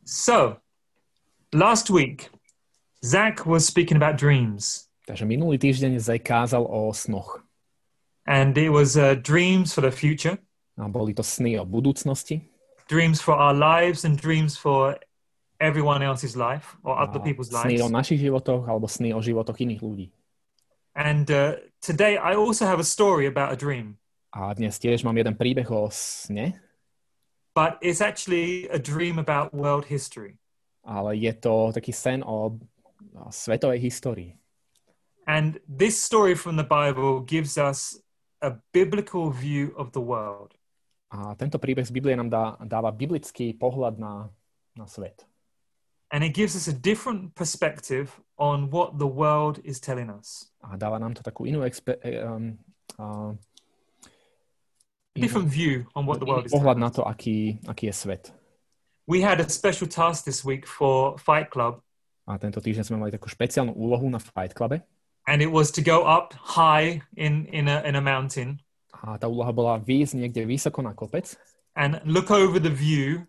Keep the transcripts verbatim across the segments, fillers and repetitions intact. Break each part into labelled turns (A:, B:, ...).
A: So, last week, Zach was speaking about dreams.
B: Takže minulý týždeň Zach kázal o snoch.
A: And it was uh, dreams for the future,
B: A boli to sny o budúcnosti,
A: dreams for our lives and dreams for everyone else's life or other
B: a
A: people's
B: sny
A: lives.
B: o našich životoch alebo sny o životoch iných ľudí.
A: And uh, today I also have a story about a dream,
B: A dnes tiež mám jeden príbeh o sne,
A: but it's actually a dream about world history.
B: ale je to taký sen o, o svetovej histórii.
A: And this story from the Bible gives us a biblical view of the world.
B: A tento príbeh z Biblie nám dá, dáva biblický pohľad na, na svet.
A: And it gives us a different perspective on what the world is telling us.
B: A dáva nám to takú inú expe- um, uh,
A: A different view on what the world is
B: pohľad
A: telling
B: na
A: us.
B: to, aký, aký je svet.
A: We had a special task this week for Fight Club,
B: A tento týždeň sme mali takú špeciálnu úlohu na Fight Clube.
A: and it was to go up high in, in, a, in a mountain
B: A tá úloha bola výjsť niekde vysoko na kopec
A: and look over the view.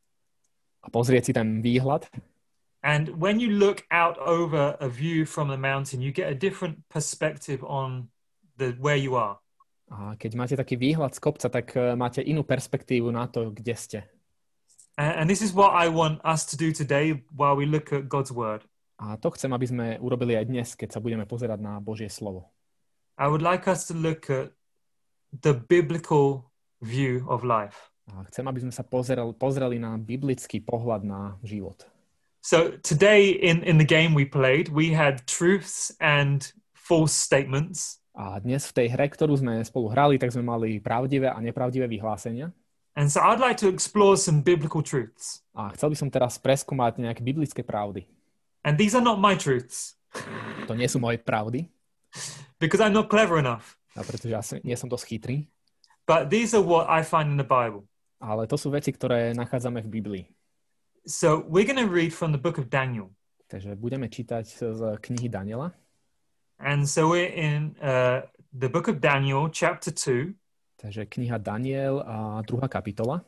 B: a pozrieť si ten výhľad.
A: And when you look out over a view from the mountain, you get a different perspective on the where you are.
B: A keď máte taký výhľad z kopca, tak uh, máte inú perspektívu na to, kde ste.
A: And, and this is what I want us to do today while we look at God's word.
B: A to chcem, aby sme urobili aj dnes, keď sa budeme pozerať na Božie slovo.
A: I would like us to look at the biblical view of life.
B: A chcem, aby sme sa pozerali, pozreli na biblický pohľad na život.
A: So today in, in the game we played, we had truths and false statements.
B: A dnes v tej hre, ktorú sme spolu hrali, tak sme mali pravdivé a nepravdivé vyhlásenia.
A: And so I'd like to explore some biblical truths.
B: A chcel by som teraz preskúmať nejaké biblické pravdy.
A: And these are not my truths
B: To nie sú moje pravdy,
A: because I'm not clever enough,
B: a pretože ja som, nie som dosť chytrý,
A: but these are what I find in the Bible.
B: ale to sú veci, ktoré nachádzame v Biblii.
A: So we're going to read from the book of Daniel.
B: Takže budeme čítať z knihy Daniela.
A: And so we're in uh, the book of Daniel, chapter two,
B: Takže kniha Daniel a druhá kapitola.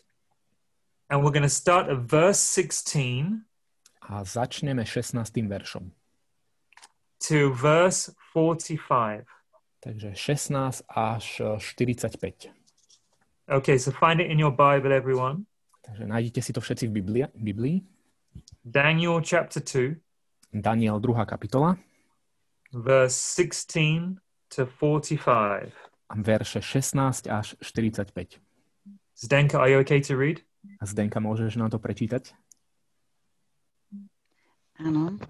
A: and we're going to start at verse sixteen
B: A začneme šestnástym veršom.
A: to verse forty-five.
B: Takže šestnásť až štyridsaťpäť.
A: Okay, so find it in your Bible, everyone.
B: Takže nájdete si to všetci v Biblii. Biblii.
A: Daniel chapter two,
B: Daniel druhá kapitola,
A: verse sixteen to forty-five.
B: a verše šestnásť až štyridsaťpäť.
A: Zdenka, are you okay to read?
B: A Zdenka, môžeš nám to prečítať?
C: Áno.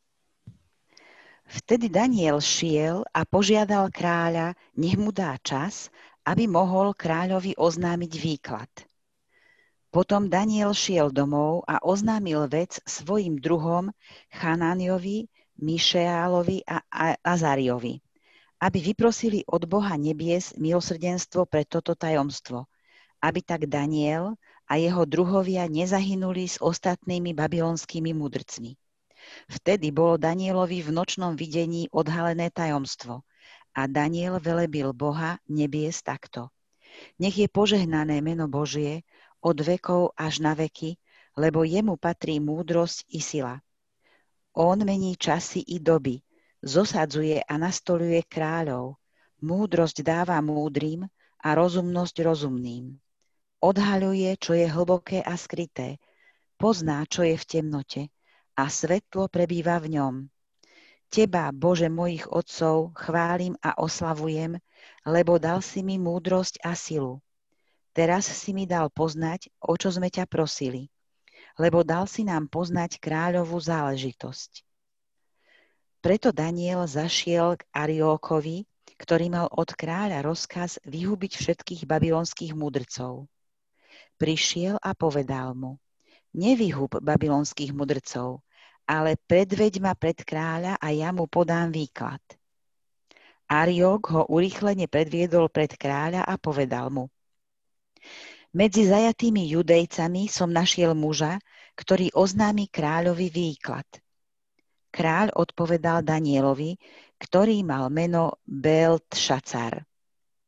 C: Vtedy Daniel šiel a požiadal kráľa, nech mu dá čas, aby mohol kráľovi oznámiť výklad. Potom Daniel šiel domov a oznámil vec svojim druhom Chanániovi, Mišeálovi a Azariovi, aby vyprosili od Boha nebies milosrdenstvo pre toto tajomstvo, aby tak Daniel a jeho druhovia nezahynuli s ostatnými babylonskými mudrcmi. Vtedy bolo Danielovi v nočnom videní odhalené tajomstvo a Daniel velebil Boha nebies takto. Nech je požehnané meno Božie od vekov až na veky, lebo jemu patrí múdrosť i sila. On mení časy i doby, zosadzuje a nastoluje kráľov, múdrosť dáva múdrym a rozumnosť rozumným. Odhaľuje, čo je hlboké a skryté, pozná, čo je v temnote, a svetlo prebýva v ňom. Teba, Bože mojich otcov, chválim a oslavujem, lebo dal si mi múdrosť a silu. Teraz si mi dal poznať, o čo sme ťa prosili, lebo dal si nám poznať kráľovú záležitosť. Preto Daniel zašiel k Ariókovi, ktorý mal od kráľa rozkaz vyhubiť všetkých babylonských mudrcov. Prišiel a povedal mu: Nevyhub babylonských mudrcov, ale predveď ma pred kráľa a ja mu podám výklad. Ariók ho urýchlene predviedol pred kráľa a povedal mu: Medzi zajatými Judejcami som našiel muža, ktorý oznámi kráľovi výklad. Kráľ odpovedal Danielovi, ktorý mal meno Beltšacar: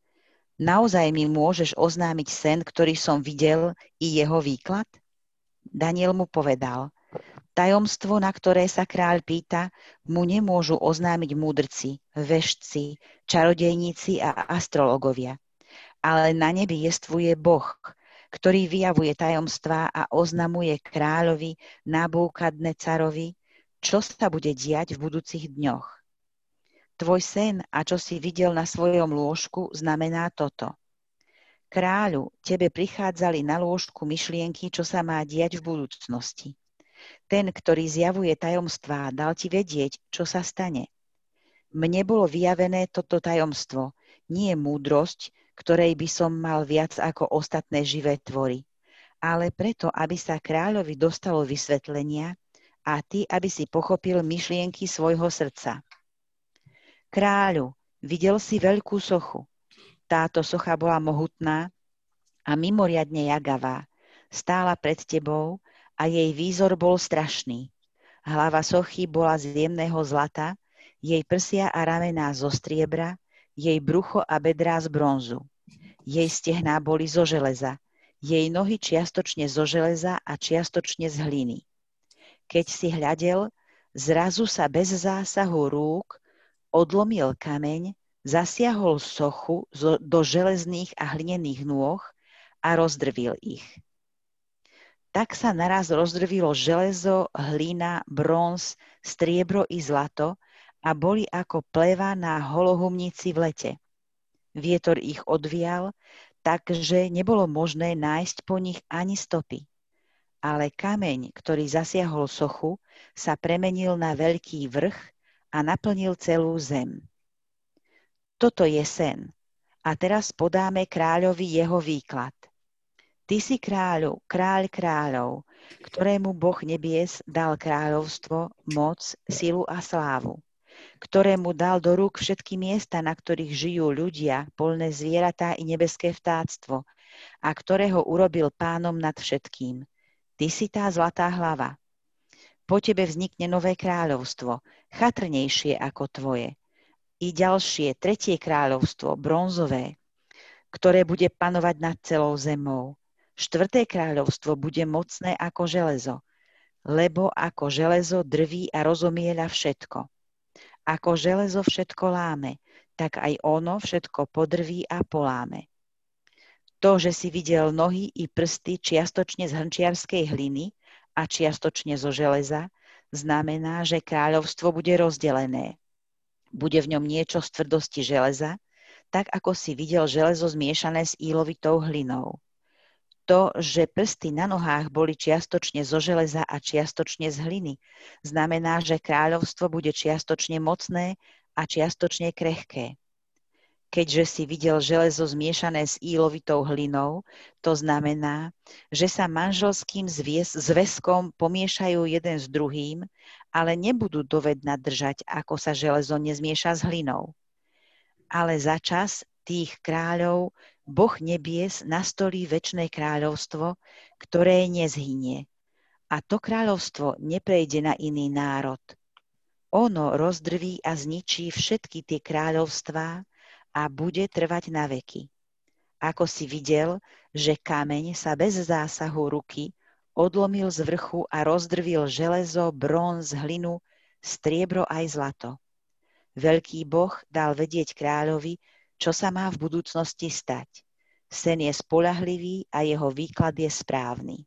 C: Naozaj mi môžeš oznámiť sen, ktorý som videl, i jeho výklad? Daniel mu povedal: tajomstvo, na ktoré sa kráľ pýta, mu nemôžu oznámiť múdrci, vešci, čarodejníci a astrologovia. Ale na nebi jestvuje Boh, ktorý vyjavuje tajomstvá a oznamuje kráľovi Nabúkadnecarovi, čo sa bude diať v budúcich dňoch. Tvoj sen a čo si videl na svojom lôžku znamená toto. Kráľu, tebe prichádzali na lôžku myšlienky, čo sa má diať v budúcnosti. Ten, ktorý zjavuje tajomstvá, dal ti vedieť, čo sa stane. Mne bolo vyjavené toto tajomstvo, nie múdrosť, ktorej by som mal viac ako ostatné živé tvory, ale preto, aby sa kráľovi dostalo vysvetlenia a ty, aby si pochopil myšlienky svojho srdca. Kráľu, videl si veľkú sochu. Táto socha bola mohutná a mimoriadne jagavá. Stála pred tebou a jej výzor bol strašný. Hlava sochy bola z jemného zlata, jej prsia a ramená zo striebra, jej brucho a bedrá z bronzu. Jej stehná boli zo železa, jej nohy čiastočne zo železa a čiastočne z hliny. Keď si hľadel, zrazu sa bez zásahu rúk odlomil kameň, zasiahol sochu do železných a hlinených nôh a rozdrvil ich. Tak sa naraz rozdrvilo železo, hlina, bronz, striebro i zlato a boli ako pleva na holohumnici v lete. Vietor ich odvial, takže nebolo možné nájsť po nich ani stopy. Ale kameň, ktorý zasiahol sochu, sa premenil na veľký vrch a naplnil celú zem. Toto je sen. A teraz podáme kráľovi jeho výklad. Ty si kráľu, kráľ kráľov, ktorému Boh nebies dal kráľovstvo, moc, silu a slávu, ktorému dal do rúk všetky miesta, na ktorých žijú ľudia, poľné zvieratá i nebeské vtáctvo, a ktorého urobil pánom nad všetkým. Ty si tá zlatá hlava. Po tebe vznikne nové kráľovstvo, chatrnejšie ako tvoje. I ďalšie, tretie kráľovstvo, bronzové, ktoré bude panovať nad celou zemou. Štvrté kráľovstvo bude mocné ako železo, lebo ako železo drví a rozomieľa všetko. Ako železo všetko láme, tak aj ono všetko podrví a poláme. To, že si videl nohy i prsty čiastočne z hrnčiarskej hliny a čiastočne zo železa, znamená, že kráľovstvo bude rozdelené. Bude v ňom niečo z tvrdosti železa, tak ako si videl železo zmiešané s ílovitou hlinou. To, že prsty na nohách boli čiastočne zo železa a čiastočne z hliny, znamená, že kráľovstvo bude čiastočne mocné a čiastočne krehké. Keďže si videl železo zmiešané s ílovitou hlinou, to znamená, že sa manželským zväz, zväzkom pomiešajú jeden s druhým, ale nebudú dovedna držať, ako sa železo nezmieša s hlinou. Ale za čas tých kráľov Boh nebies nastolí večné kráľovstvo, ktoré nezhynie. A to kráľovstvo neprejde na iný národ. Ono rozdrví a zničí všetky tie kráľovstvá a bude trvať na veky. Ako si videl, že kameň sa bez zásahu ruky odlomil z vrchu a rozdrvil železo, bronz, hlinu, striebro aj zlato. Veľký Boh dal vedieť kráľovi, čo sa má v budúcnosti stať. Sen je spoľahlivý a jeho výklad je správny.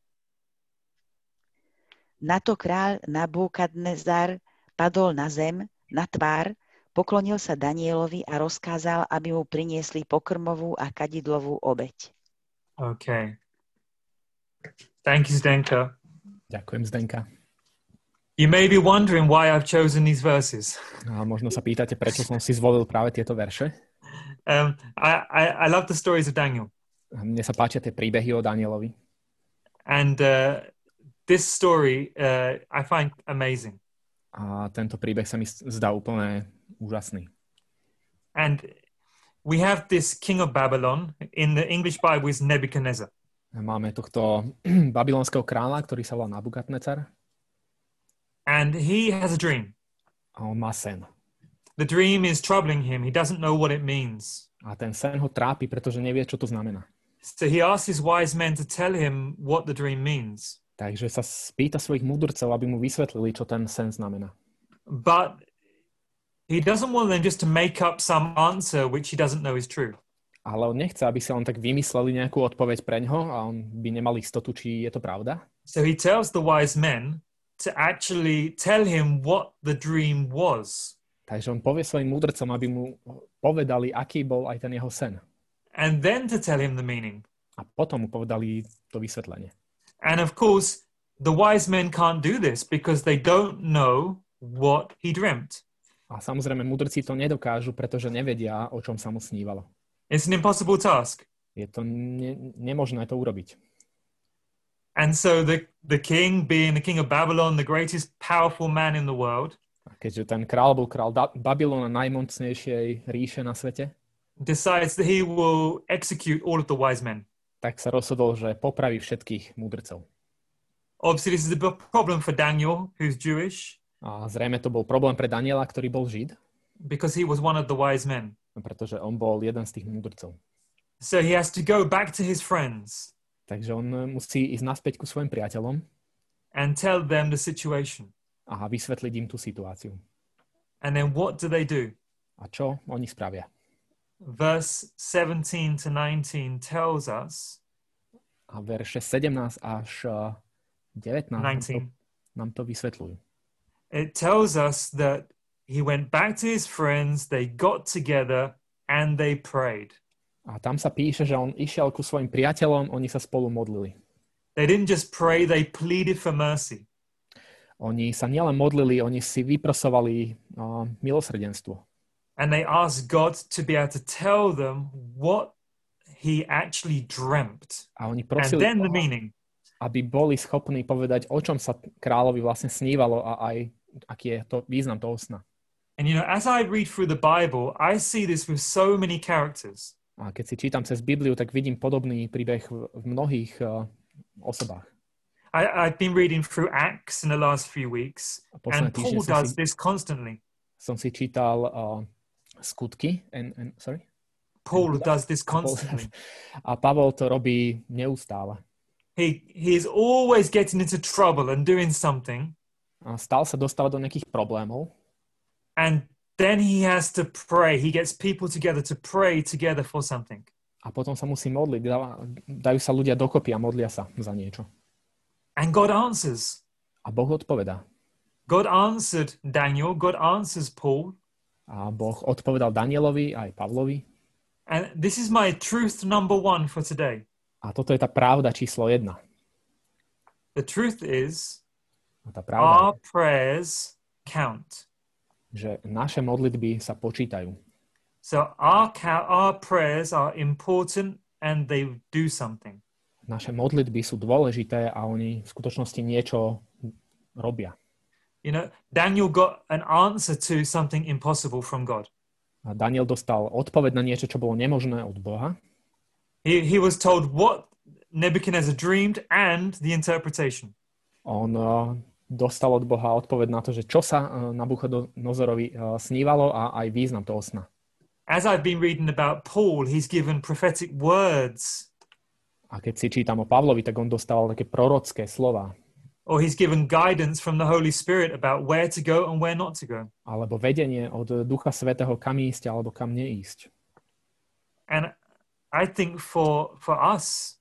C: Na to kráľ Nabúkadnezar padol na zem, na tvár, poklonil sa Danielovi a rozkázal, aby mu priniesli pokrmovú a kadidlovú obeť.
A: Okay. Thank you, Zdenka.
B: Ďakujem, Zdenka.
A: You may be wondering why I've chosen these verses.
B: A možno sa pýtate, prečo som si zvolil práve tieto verše.
A: Um, I, I, I love the stories of Daniel.
B: Mne sa páčia tie príbehy o Danielovi.
A: And uh, this story uh, I find amazing.
B: A tento príbeh sa mi zdá úplne úžasný.
A: And we have this king of Babylon. In the English Bible is Nebuchadnezzar.
B: Máme tohto babylonského kráľa, ktorý sa volá Nabúkadnecar.
A: And he has a dream.
B: A on má sen.
A: The dream is troubling him. He doesn't know what it means.
B: A ten sen ho trápi, pretože nevie, čo to znamená.
A: So he asks his wise men to tell him what the dream means.
B: Takže sa spýta svojich mudrcov, aby mu vysvetlili, čo ten sen znamená.
A: But he doesn't want them just to make up some answer which he doesn't know is true.
B: Ale on nechce, aby si len tak vymysleli nejakú odpoveď preňho a on by nemal istotu, či je to pravda.
A: So he tells the wise men to actually tell him what the dream was.
B: Takže on povie svojim múdrcom, aby mu povedali, aký bol aj ten jeho sen.
A: And then to tell him the meaning.
B: A potom mu povedali to vysvetlenie.
A: And of course, the wise men can't do this because they don't know what he dreamt.
B: A samozrejme, mudrci to nedokážu, pretože nevedia, o čom sa mu snívalo.
A: It's an impossible task.
B: Je to ne- nemožné to urobiť.
A: And so the, the king, being the king of Babylon, the greatest powerful man in the world,
B: A keďže ten král bol král da- Babylona, najmocnejšej ríše na svete,
A: decides that he will execute all of the wise men.
B: tak sa rozhodol, že popraví všetkých mudrcov.
A: Obviously, this is a big problem for Daniel, who's Jewish,
B: A zrejme to bol problém pre Daniela, ktorý bol Žid,
A: because he was one of the wise men.
B: pretože on bol jeden z tých mudrcov.
A: So he has to go back to his friends
B: Takže on musí ísť naspäť ku svojim priateľom
A: and tell them the situation.
B: a vysvetliť im tú situáciu.
A: And then what do they do?
B: A čo oni spravia?
A: Verse seventeen to nineteen tells us,
B: A verše sedemnásť až devätnásť nám to,
A: nineteen,
B: nám to vysvetľujú.
A: it tells us that he went back to his friends, they got together, and they prayed.
B: A tam sa píše, že on išiel ku svojim priateľom, oni sa spolu modlili.
A: They didn't just pray, they pleaded for mercy.
B: Oni sa nielen modlili, oni si vyprosovali uh, milosrdenstvo.
A: And they asked God to be able to tell them what he actually dreamt.
B: A oni
A: And
B: prosili,
A: then the meaning.
B: aby boli schopní povedať, o čom sa kráľovi vlastne snívalo a aj aký je to význam toho sna.
A: And you know, as I read through the Bible, I see this with so many characters.
B: A keď si čítam cez Bibliu, tak vidím podobný príbeh v, v mnohých uh, osobách.
A: I, I've been reading through Acts in the last few weeks,
B: A posledné
A: and
B: týždne
A: Paul
B: som
A: does
B: si,
A: this constantly.
B: som si čítal uh, skutky. And, and, sorry?
A: Paul does this
B: A Paul-
A: constantly.
B: A Pavol to robí neustále.
A: He he is always getting into trouble and doing something,
B: A stále sa dostáva do nejakých problémov.
A: and then he has to pray. He gets people together to pray together for something.
B: A potom sa musí modliť. Dá- Dajú sa ľudia dokopy a modlia sa za niečo.
A: And God answers.
B: A Boh odpovedá.
A: God answered Daniel. God answers Paul.
B: A Boh odpovedal Danielovi aj Pavlovi.
A: And this is my truth number one for today.
B: A toto je tá pravda číslo jedna.
A: The truth is,
B: A tá pravda
A: our prayers count.
B: je, že naše modlitby sa počítajú.
A: So our ca- our prayers are important and they do something.
B: Naše modlitby sú dôležité a oni v skutočnosti niečo robia.
A: You know, Daniel got an answer to something impossible from God.
B: A Daniel dostal odpoveď na niečo, čo bolo nemožné od Boha.
A: He, he was told what Nebuchadnezzar dreamed and the interpretation.
B: On uh, dostal od Boha odpoveď na to, že čo sa uh, Nabuchodonozorovi uh, snívalo a aj význam toho sna.
A: As I've been reading about Paul, he's given prophetic words,
B: A keď si čítam o Pavlovi, tak on dostal také prorocké slova.
A: or he's given guidance from the Holy Spirit about where to go and where not to go.
B: Alebo vedenie od Ducha Svätého, kam ísť alebo kam neísť.
A: And I think for for us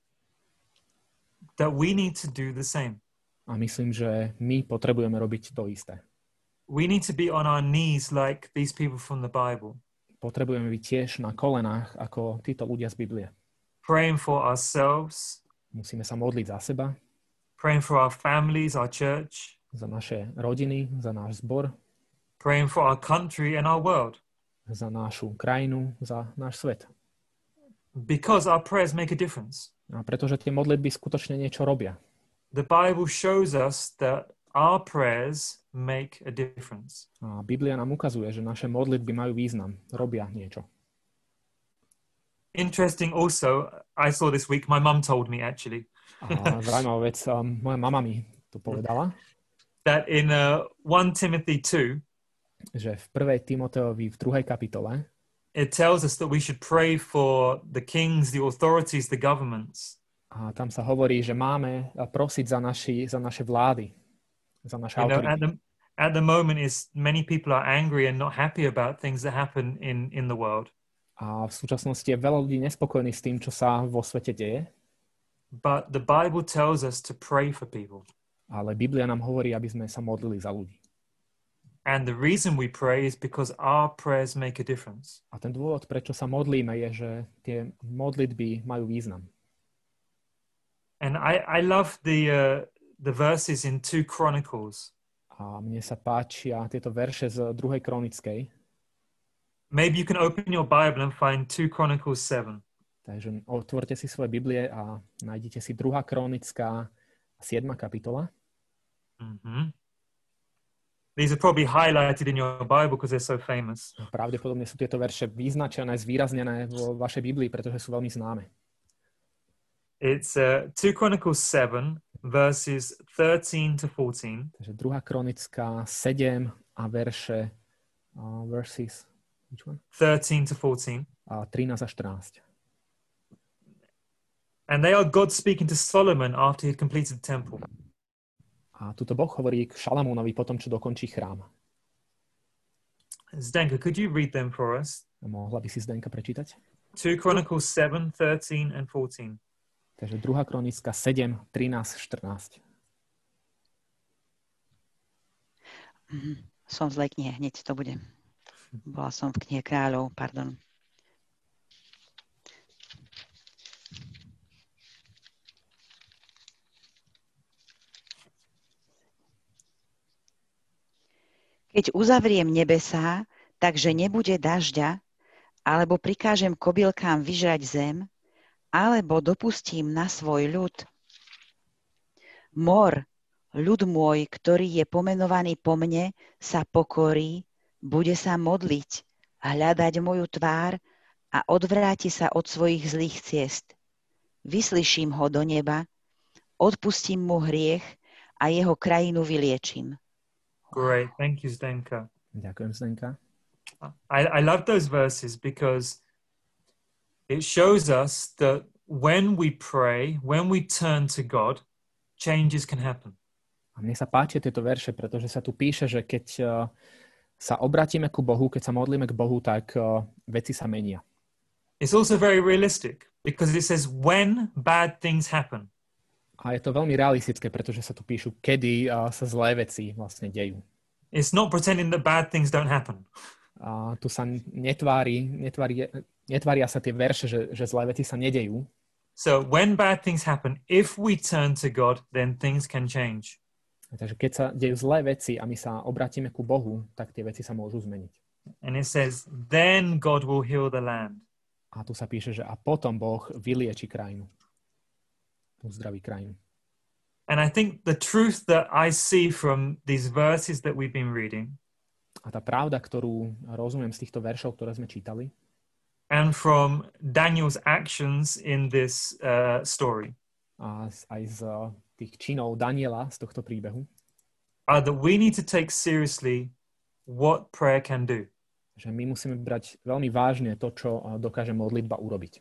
A: that we need to do the same.
B: A myslím, že my potrebujeme robiť to isté.
A: We need to be on our knees like these people from the Bible,
B: Potrebujeme byť tiež na kolenách ako títo ľudia z Biblie.
A: praying for ourselves,
B: Musíme sa modliť za seba,
A: praying for our families, our church,
B: za naše rodiny, za náš zbor,
A: praying for our country and our world,
B: za našu krajinu, za náš svet.
A: because our prayers make a difference.
B: A pretože tie modlitby skutočne niečo robia.
A: The Bible shows us that our prayers make a difference.
B: A Biblia nám ukazuje, že naše modlitby majú význam, robia niečo.
A: Interesting also, I saw this week, my mum told me actually,
B: A zaujímavá vec, um, moja mama mi to povedala,
A: that in uh, First Timothy two,
B: že v prvej Timoteovi v druhej kapitole
A: it tells us that we should pray for the kings, the authorities, the governments.
B: A tam sa hovorí, že máme prosiť za, naši, za naše vlády, za naše
A: You know,
B: autority.
A: at the at the moment is many people are angry and not happy about things that happen in in the world.
B: A v súčasnosti je veľa ľudí nespokojných s tým, čo sa vo svete deje.
A: But the Bible tells us to pray for people.
B: Ale Biblia nám hovorí, aby sme sa modlili za ľudí.
A: And the reason we pray is because our prayers make a difference.
B: A ten dôvod, prečo sa modlíme, je, že tie modlitby majú význam.
A: And I, I love the uh, the verses in two Chronicles.
B: A mne sa páčia tieto verše z druhej kronickej.
A: Maybe you can open your Bible and find two Chronicles seven.
B: Takže otvorte si svoje Biblie a nájdete si druhá kronická siedma kapitola.
A: Mm-hmm. These are probably highlighted in your Bible because they're so famous.
B: Pravdepodobne sú tieto verše vyznačené, zvýraznené vo vašej Biblii, pretože sú veľmi známe.
A: It's uh, two Chronicles seven, verses thirteen to fourteen.
B: Takže druhá kronická sedem a verše uh, verses which one?
A: thirteen to fourteen.
B: A trinásť a štrnásť.
A: And they are God speaking to Solomon after he had completed the temple.
B: A tuto Boh hovorí k Šalamúnovi potom, čo dokončí chrám.
A: Zdenka, could you read them for us?
B: A mohla by si Zdenka prečítať?
A: two Chronicles seven, thirteen and fourteen.
B: Takže druhá kronická sedem, trinásť, štrnásť.
C: Mm, som v zlej knihe, hneď to bude. Bola som v knihe kráľov, pardon. Keď uzavriem nebesá, takže nebude dažďa, alebo prikážem kobylkám vyžrať zem, alebo dopustím na svoj ľud. Mor, ľud môj, ktorý je pomenovaný po mne, sa pokorí, bude sa modliť, hľadať moju tvár a odvráti sa od svojich zlých ciest. Vyslyším ho do neba, odpustím mu hriech a jeho krajinu vyliečím.
A: Great, thank you, Zdenka.
B: Ďakujem, Zdenka.
A: I, I love those verses because it shows us that when we pray, when we turn to God, changes can happen.
B: A mne sa páčia tieto verše, pretože sa tu píše, že keď uh, sa obratíme ku Bohu, keď sa modlíme k Bohu, tak uh, veci sa menia.
A: It's also very realistic because it says when bad things happen.
B: A je to veľmi realistické, pretože sa tu píšu, kedy uh, sa zlé veci vlastne dejú.
A: It's not pretending that bad things don't happen.
B: A tu sa netvári, netvári, netvária sa tie verše, že, že zlé veci sa nedejú.
A: So when bad things happen, if we turn to God, then things can change.
B: Takže keď sa dejú zlé veci a my sa obratíme ku Bohu, tak tie veci sa môžu zmeniť.
A: And it says, then God will heal the land.
B: A tu sa píše, že a potom Boh vylieči krajinu. Uzdraví krajinu.
A: And I think the truth that I see from these verses that we've been reading,
B: a tá pravda, ktorú rozumiem z týchto veršov, ktoré sme čítali,
A: and from Daniel's actions in this uh, story,
B: a aj z uh, tých činov Daniela z tohto príbehu,
A: are that we need to take seriously what prayer can do.
B: Že my musíme brať veľmi vážne to, čo uh, dokáže modlitba urobiť.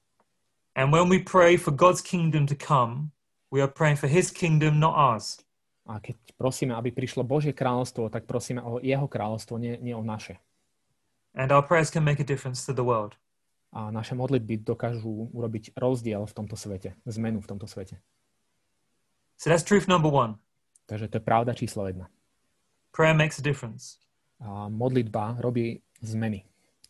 A: And when we pray for God's kingdom to come, we are praying for his kingdom, not ours.
B: A keď prosíme, aby prišlo Božie kráľovstvo, tak prosíme o jeho kráľovstvo, nie, nie o naše.
A: And our prayers can make a difference to the world.
B: A naše modlitby dokážu urobiť rozdiel v tomto svete, zmenu v tomto svete.
A: So that's truth number one.
B: Takže to je pravda číslo jedna.
A: Prayer makes a difference.
B: A modlitba robí zmeny.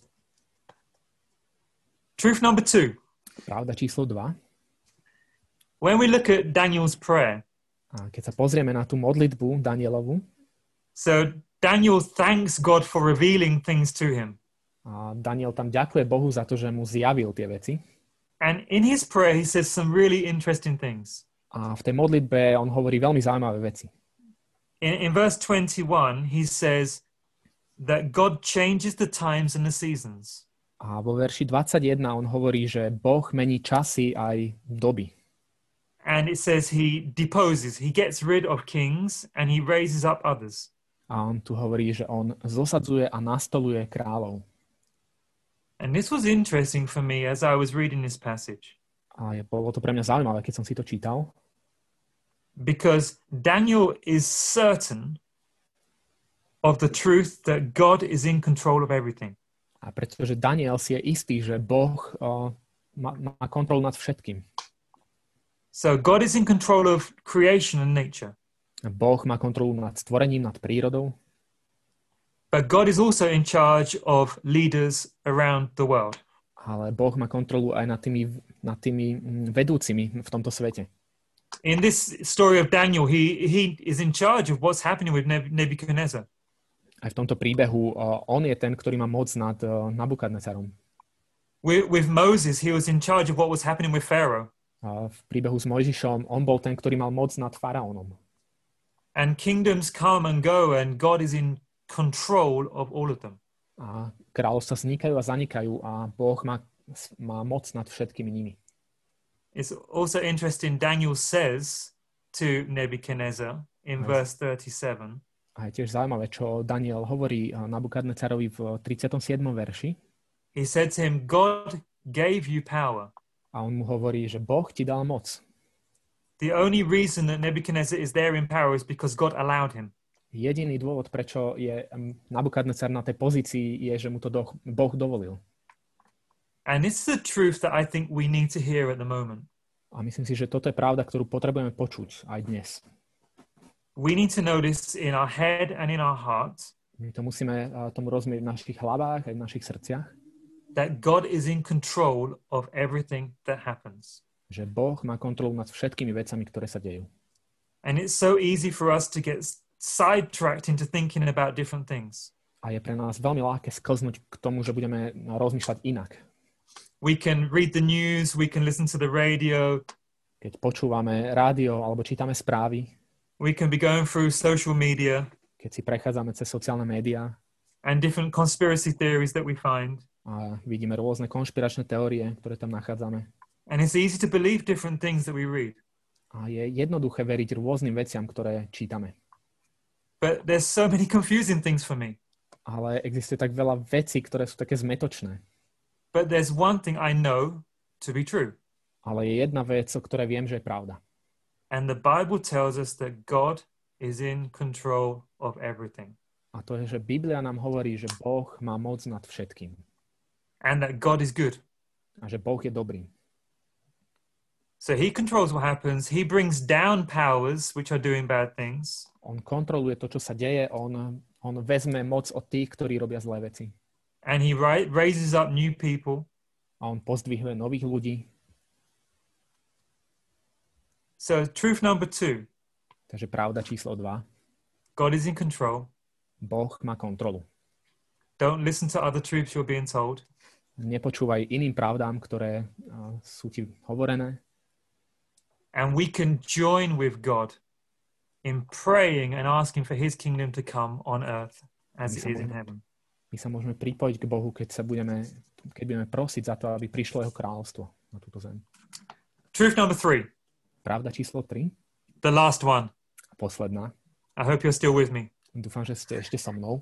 A: Truth number two.
B: Pravda číslo dva.
A: When we look at Daniel's prayer,
B: a keď sa pozrieme na tú modlitbu Danielovu,
A: so Daniel thanks God for revealing things to him.
B: A Daniel tam ďakuje Bohu za to, že mu zjavil tie veci.
A: And in his prayer he says some really interesting things.
B: A v tej modlitbe on hovorí veľmi zaujímavé veci.
A: In, in verse twenty-one he says that God changes the times and the seasons.
B: A vo verši dvadsaťjeden on hovorí, že Boh mení časy aj doby.
A: And it says he deposes, he gets rid of kings and he raises up others.
B: A on tu hovorí, že on zosadzuje a nastoluje kráľov.
A: And this was interesting for me as I was reading this passage.
B: A je, bolo to pre mňa zaujímavé, keď som si to čítal.
A: Because Daniel is certain of the truth that God is in control of everything.
B: A pretože Daniel si je istý, že Boh uh, má, má kontrolu nad všetkým.
A: So God is in control of creation and nature.
B: Boh má kontrolu nad stvorením, nad prírodou.
A: But God is also in charge of leaders around the world.
B: Ale Boh má kontrolu aj nad tými, nad tými vedúcimi v tomto svete.
A: In this story of Daniel, he, he is in charge of what's happening with Nebuchadnezzar.
B: Aj v tomto príbehu uh, on je ten, ktorý má moc nad uh, Nabukadnezarom.
A: With, with Moses, he was in charge of what was happening with Pharaoh.
B: Uh, v príbehu s Mojžišom on bol ten, ktorý mal moc nad faraónom.
A: And kingdoms come and go, and God is in control of all of them.
B: A kráľovstva vznikajú a zanikajú a Boh má, má moc nad všetkými nimi.
A: It's also interesting, Daniel says to Nebuchadnezzar in
B: Yes.
A: verse thirty-seven,
B: A je tiež zaujímavé, čo Daniel hovorí Nabukadnezarovi v tridsiatom siedmom verši.
A: he said to him, God gave you power.
B: A on mu hovorí, že Boh ti dal moc.
A: The only reason that Nebuchadnezzar is there in power is because God allowed him.
B: Jediný dôvod, prečo je um, Nabukadnezar na tej pozícii, je, že mu to do, Boh dovolil.
A: And this is a truth that I think we need to hear at the moment.
B: A myslím si, že toto je pravda, ktorú potrebujeme počuť aj dnes.
A: We need to know this in our head and in our hearts,
B: My to musíme uh, tomu rozumieť v našich hlavách aj v našich srdciach,
A: that God is in control of everything that happens.
B: že Boh má kontrolu nad všetkými vecami, ktoré sa dejú.
A: And it's so easy for us to get sidetracked into thinking about different things.
B: A je pre nás veľmi ľahké sklznúť k tomu, že budeme rozmýšľať inak.
A: We can read the news, we can listen to the radio,
B: Keď počúvame rádio alebo čítame správy,
A: we can be going through social media
B: keď si prechádzame cez sociálne médiá
A: and different conspiracy theories that we find.
B: a vidíme rôzne konšpiračné teórie, ktoré tam nachádzame.
A: And it's easy to believe different things that we read.
B: A je jednoduché veriť rôznym veciam, ktoré čítame.
A: But there's so many confusing things for me.
B: Ale existuje tak veľa vecí, ktoré sú také zmetočné.
A: But there's one thing I know to be true.
B: Ale je jedna vec, o ktorej viem, že je pravda.
A: And the Bible tells us that God is in control of everything.
B: A to je, že Biblia nám hovorí, že Boh má moc nad všetkým.
A: And that God is good.
B: A že Boh je dobrý.
A: So he controls what happens. He brings down powers which are doing bad things.
B: On kontroluje to, čo sa deje. On, on vezme moc od tých, ktorí robia zlé veci.
A: And he ri- raises up new people.
B: A on pozdvihuje nových ľudí.
A: So truth number two,
B: Takže pravda číslo dva.
A: God is in control.
B: Boh má kontrolu.
A: Don't listen to other truths you're being told.
B: Nepočúvaj iným pravdám, ktoré uh, sú ti hovorené.
A: And we can join with God in praying and asking for his kingdom to come on earth as it is in heaven.
B: My sa môžeme pripojiť k Bohu, keď sa budeme, keď budeme prosiť za to, aby prišlo jeho kráľovstvo na túto zem.
A: Truth number three,
B: Pravda číslo tri.
A: the last one.
B: Posledná.
A: I hope you're still with me.
B: Dúfam, že ste ešte so mnou.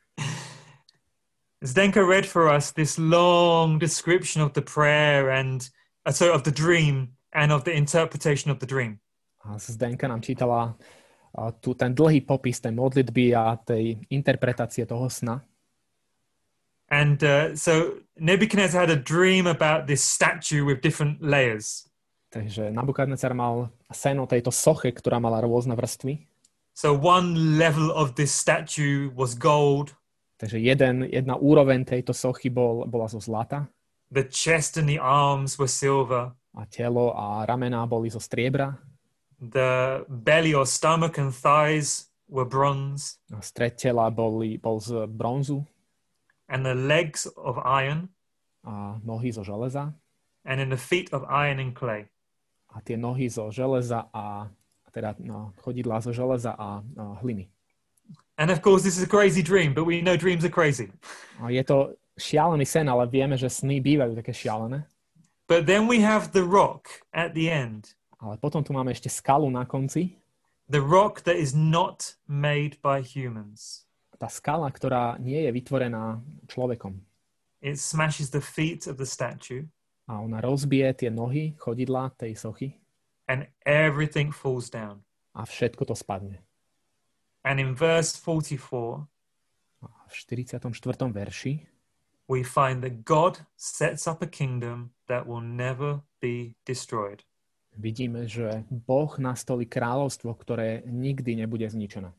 A: Zdenka read for us this long description of the prayer and uh, so of the dream and of the interpretation of the dream.
B: A Zdenka nám čítala uh, tu ten dlhý popis tej modlitby a tej interpretácie toho sna.
A: And uh, so Nebuchadnezzar had a dream about this statue with different layers.
B: Takže Nabukadnezar mal sen o tejto soche, ktorá mala rôzne vrstvy.
A: So one level of this statue was gold.
B: Takže jeden, jedna úroveň tejto sochy bol, bola zo zlata.
A: The chest and the arms were silver.
B: A telo a ramená boli zo striebra.
A: The belly or stomach and thighs were bronze.
B: A stred tela boli, bol z bronzu.
A: And the legs of iron.
B: A nohy zo železa.
A: And in the feet of iron and clay.
B: A tie nohy zo železa a teda no, chodidlá zo železa a no, hliny.
A: And of course, this is a crazy dream, but we know dreams are crazy.
B: A je to šialený sen, ale vieme, že sny bývajú také šialené.
A: But then we have the rock at the end.
B: Ale potom tu máme ešte skalu na konci.
A: The rock that is not made by humans.
B: Tá skala, ktorá nie je vytvorená človekom.
A: It smashes the feet of the statue.
B: A ona rozbije tie nohy, chodidlá tej sochy
A: and everything falls down.
B: a všetko to spadne.
A: And in verse forty-four,
B: A v štyridsiatom štvrtom verši
A: we find that God sets up a kingdom that will never be destroyed.
B: vidíme, že Boh nastolí kráľovstvo, ktoré nikdy nebude zničené.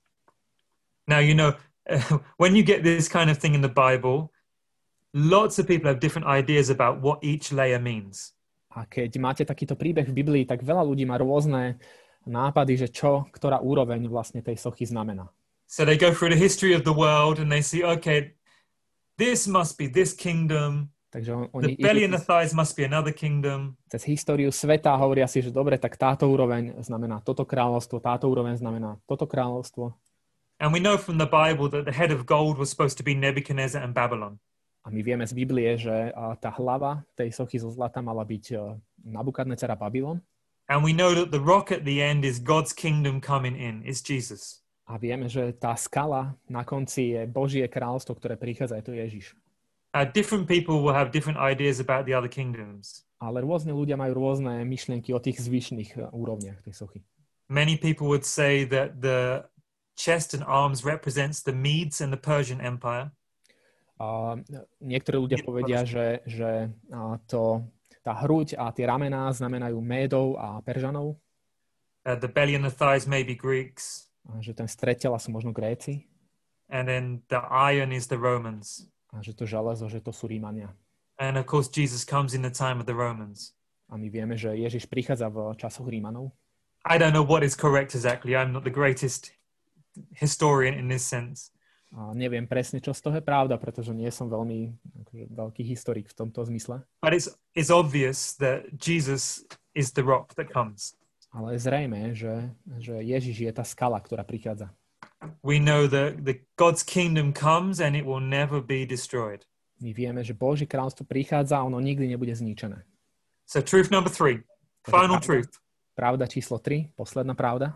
A: Now, you know, when you get this kind of thing in the Bible, lots of people have different ideas about what each layer means.
B: A keď máte takýto príbeh v Biblii, tak veľa ľudí má rôzne nápady, že čo, ktorá úroveň vlastne tej sochy znamená.
A: So they go through the history of the world and they see, okay, this must be this kingdom.
B: Takže on,
A: The
B: oni
A: belly and
B: idú
A: the thighs must be another kingdom.
B: cez históriu sveta a hovoria si, že dobre, tak táto úroveň znamená toto kráľovstvo, táto úroveň znamená toto kráľovstvo.
A: And we know from the Bible that the head of gold was supposed to be Nebuchadnezzar and Babylon.
B: A my vieme z Biblie, že a, tá hlava tej sochy zo zlata mala byť a, Nabukadnecar a Babylon.
A: And we know that the rock at the end is God's kingdom coming in. It's Jesus.
B: A vieme, že tá skala na konci je Božie kráľovstvo, ktoré prichádza, je to Ježiš.
A: Uh, different people will have different ideas about the other kingdoms.
B: Ale rôzne ľudia majú rôzne myšlienky o tých zvyšných a, úrovniach tej sochy.
A: Many people would say that the chest and arms represents the Medes and the Persian Empire.
B: A niektorí ľudia povedia, že, že a, to, tá hruď a tie ramená znamenajú Médov a Peržanov,
A: Uh, the belly and the thighs may be Greeks.
B: a že ten stred tela sú možno Gréci
A: And then the iron is the Romans.
B: a že to železo, že to sú Rímania.
A: And of course, Jesus comes in the time of the Romans.
B: A my vieme, že Ježiš prichádza v časoch Rímanov.
A: I don't know what is correct exactly. I'm not the greatest historian in this sense.
B: A neviem presne, čo z toho je pravda, pretože nie som veľmi akože, veľký historik v tomto zmysle.
A: But it's, it's obvious that Jesus is the rock that comes.
B: Ale je zrejme, že, že Ježiš je tá skala, ktorá prichádza.
A: We know that the God's kingdom comes and it will never be destroyed.
B: My vieme, že Božie kráľovstvo prichádza a ono nikdy nebude zničené.
A: So truth number three,
B: Takže
A: final
B: pravda,
A: truth.
B: pravda číslo tri, posledná pravda.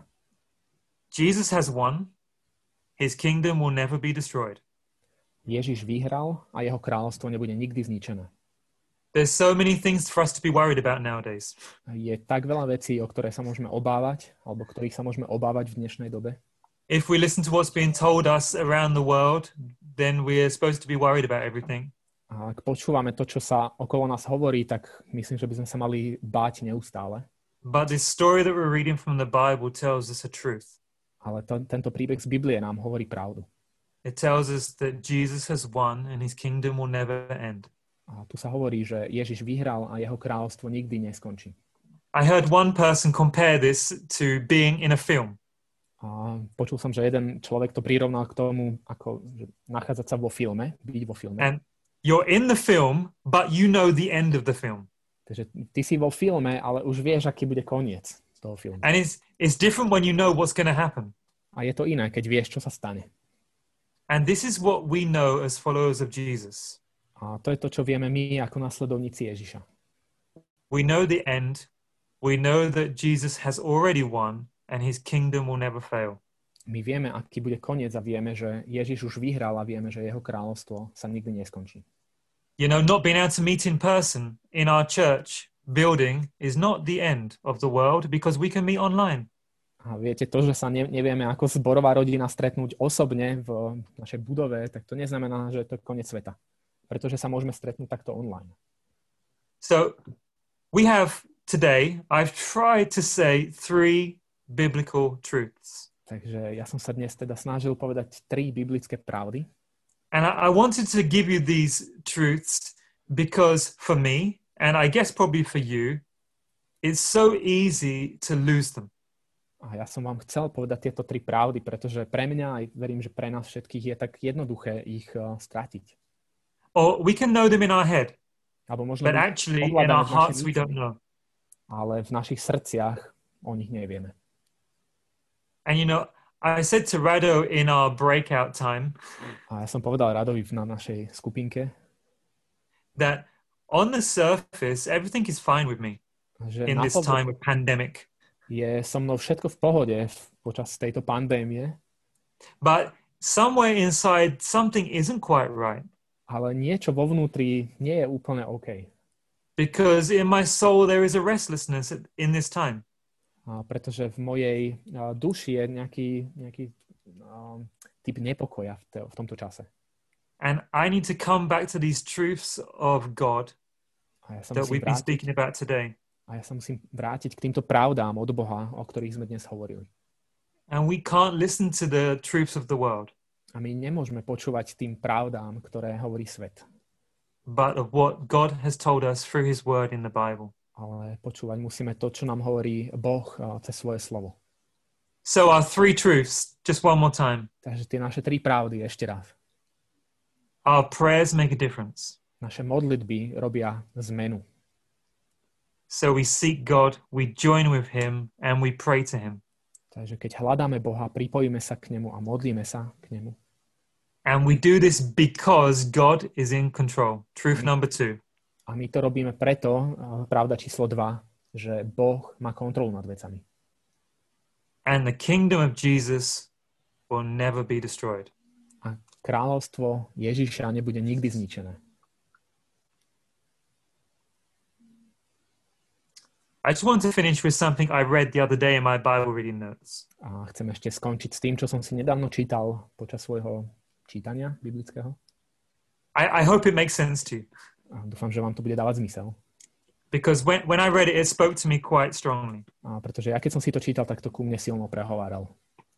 A: Jesus has won. His kingdom will never be destroyed.
B: Ježiš vyhral a jeho kráľovstvo nebude nikdy zničené.
A: There's so many things for us to be worried about nowadays.
B: Je tak veľa vecí, o ktoré sa môžeme obávať, alebo ktorých sa môžeme obávať v dnešnej dobe.
A: If we listen to what's being told us around the world, then we're supposed to be worried about everything.
B: A ak počúvame to, čo sa okolo nás hovorí, tak myslím, že by sme sa mali báť neustále.
A: But this story that we're reading from the Bible tells us a truth.
B: Ale to, tento príbeh z Biblie nám hovorí pravdu.
A: It tells us that Jesus has won and his kingdom will never end.
B: A tu sa hovorí, že Ježiš vyhral a jeho kráľovstvo nikdy neskončí.
A: I heard one person compare this to being in a film.
B: A počul som, že jeden človek to prirovnal k tomu, ako že nachádzať sa vo filme, byť vo filme.
A: And you're in the film, but you know the end of the film.
B: Takže ty si vo filme, ale už vieš, aký bude koniec toho filmu.
A: And it's, it's different when you know what's going to happen.
B: A je to iné, keď vieš, čo sa stane.
A: And this is what we know as followers of Jesus.
B: A to je to, čo vieme my ako nasledovníci Ježiša.
A: We know the end. We know that Jesus has already won and his kingdom will never fail.
B: My vieme, aký bude koniec a vieme, že Ježiš už vyhral a vieme, že jeho kráľovstvo sa nikdy neskončí.
A: You know, not being able to meet in person in our church building is not the end of the world because we can meet online.
B: A viete, to, že sa ne, nevieme ako zborová rodina stretnúť osobne v našej budove, tak to neznamená, že to je koniec sveta. Pretože sa môžeme stretnúť takto online.
A: So we have today, I've tried to say three biblical truths.
B: Takže ja som sa dnes teda snažil povedať tri biblické pravdy.
A: And I, I wanted to give you these truths because for me, and I guess probably for you, it's so easy to lose them.
B: A ja som vám chcel povedať tieto tri pravdy, pretože pre mňa, aj verím, že pre nás všetkých je tak jednoduché ich uh, stratiť.
A: Or we can know them in our head,
B: Alebo možno
A: but
B: my
A: actually in
B: ovládame
A: our
B: v našej
A: hearts we
B: mysli,
A: don't know.
B: ale v našich srdciach o nich nevieme.
A: And you know, I said to Rado in our breakout time
B: A ja som povedal Radovi na našej skupinke,
A: that on the surface, everything is fine with me
B: že
A: in
B: na
A: this
B: povrchu
A: time of pandemic.
B: je so mnou všetko v pohode v- počas tejto pandémie,
A: But somewhere inside, something isn't quite right.
B: ale niečo vo vnútri nie je úplne OK.
A: Because in my soul there is a restlessness in this time.
B: A pretože v mojej a, duši je nejaký, nejaký a, typ nepokoja v, te, v tomto čase.
A: And I need to come back to these truths of God
B: A ja sa
A: that
B: musím
A: we've been
B: vrátiť,
A: speaking about today.
B: a ja sa musím vrátiť k týmto pravdám od Boha, o ktorých sme dnes hovorili.
A: And we can't listen to the truths of the world,
B: A my nemôžeme počúvať tým pravdám, ktoré hovorí svet,
A: but of what God has told us through his word in the Bible.
B: ale počúvať musíme to, čo nám hovorí Boh a, cez svoje slovo.
A: So our three truths, just one more time.
B: Takže tie naše tri pravdy ešte raz.
A: Our prayers make a difference.
B: Naše modlitby robia zmenu.
A: So we seek God, we join with him, and we pray to him.
B: Takže keď hľadáme Boha, pripojíme sa k nemu a modlíme sa k nemu.
A: And we do this because God is in control. Truth number two.
B: A my to robíme preto, pravda číslo dva, že Boh má kontrolu nad vecami.
A: And the kingdom of Jesus will never be destroyed.
B: A kráľovstvo Ježiša nebude nikdy zničené.
A: I just want to finish with something I read the other day in my Bible reading notes.
B: A chcem ešte skončiť s tým, čo som si nedávno čítal počas svojho čítania biblického.
A: I, I hope it makes sense to you.
B: A dúfam, že vám to bude dávať zmysel.
A: Because when, when I read it, it spoke to me quite strongly.
B: A pretože ja keď som si to čítal, tak to ku mne silno prehováral.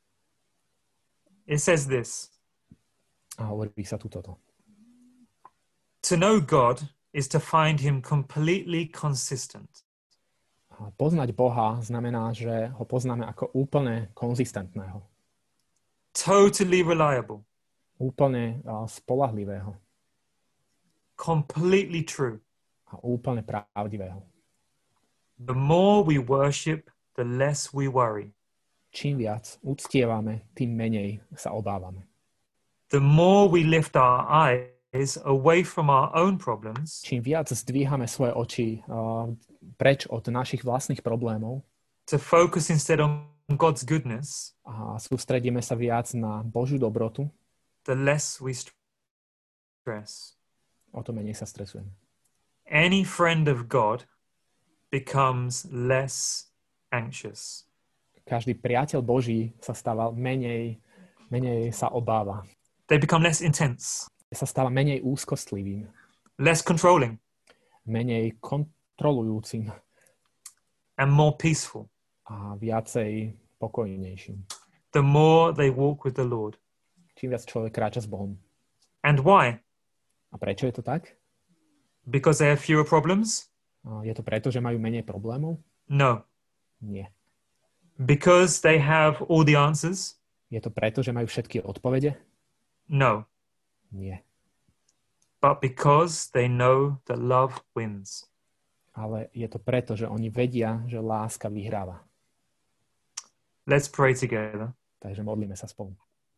A: It says this.
B: A hovorí sa tu toto.
A: To know God is to find him completely consistent.
B: A poznať Boha znamená, že ho poznáme ako úplne konzistentného.
A: Totally reliable.
B: Úplne a, spolahlivého.
A: Completely true.
B: A úplne pravdivého.
A: The more we worship, the less we worry.
B: Čím viac uctievame, tým menej sa obávame.
A: The more we lift our eyes away from our own problems,
B: Čím viac zdvíhame svoje oči uh, preč od našich vlastných problémov
A: to focus instead on God's goodness,
B: a sústredíme sa viac na Božiu dobrotu,
A: the less we stress.
B: o to menej sa stresujeme.
A: Any friend of God becomes less anxious.
B: Každý priateľ Boží sa stáva menej, menej sa obáva.
A: They become less intense,
B: Sa stáva menej úzkostlivým,
A: less controlling,
B: menej kontrolujúcim
A: and more peaceful.
B: a viacej pokojnejším.
A: The more they walk with the Lord.
B: Čím viac človek kráča s Bohom.
A: And why?
B: A prečo je to tak?
A: Because they have fewer problems?
B: A je to preto, že majú menej problémov?
A: No.
B: Nie.
A: Because they have all the answers?
B: Je to preto, že majú všetky odpovede?
A: No.
B: Nie.
A: But because they know that love wins.
B: Ale je to preto, že oni vedia, že láska vyhráva.
A: Let's pray together.
B: Takže modlíme sa spolu.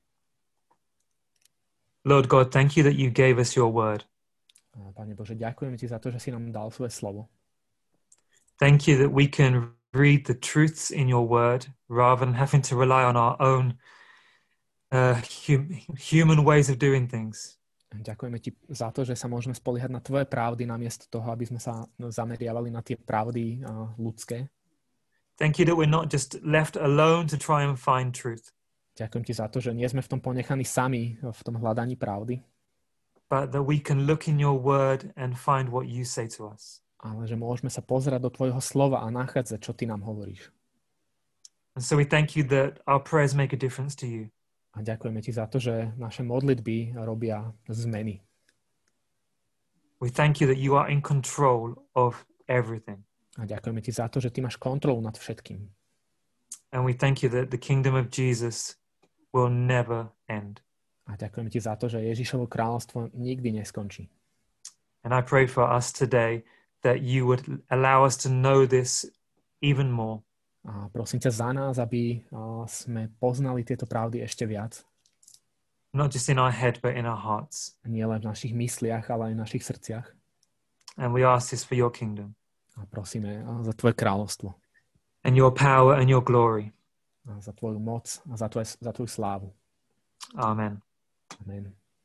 A: Lord God, thank you that you gave us your word.
B: A Pane Bože, ďakujem Ti za to, že si nám dal svoje slovo.
A: Thank you that we can read the truths in your word rather than having to rely on our own uh, hum- human ways of doing things.
B: Ďakujeme Ti za to, že sa môžeme spoliehať na Tvoje pravdy namiesto toho, aby sme sa zameriavali na tie pravdy uh, ľudské.
A: Thank you that we're not just left alone to try and find truth,
B: Ďakujem Ti za to, že nie sme v tom ponechaní sami v tom hľadaní pravdy,
A: but that we can look in your word and find what you say to us.
B: ale že môžeme sa pozerať do Tvojho slova a nachádzať, čo Ty nám hovoríš.
A: And so we thank you that our prayers make a difference to you.
B: A ďakujeme Ti za to, že naše modlitby robia zmeny.
A: We thank you that you are in control of everything.
B: A ďakujeme Ti za to, že Ty máš kontrolu nad všetkým.
A: And we thank you that the kingdom of Jesus will never end.
B: A ďakujeme Ti za to, že Ježišovo kráľovstvo nikdy neskončí.
A: And I pray for us today that you would allow us to know this even more.
B: A prosím ťa za nás, aby uh, sme poznali tieto pravdy ešte viac.
A: Not just in our head, but in our hearts.
B: Nie len v našich mysliach, ale aj v našich srdciach.
A: And we ask this for your kingdom
B: A prosíme uh, za Tvoje kráľovstvo.
A: and your power and your glory.
B: A za Tvoju moc a za, tvoje, za Tvoju slávu.
A: Amen.
B: Amen.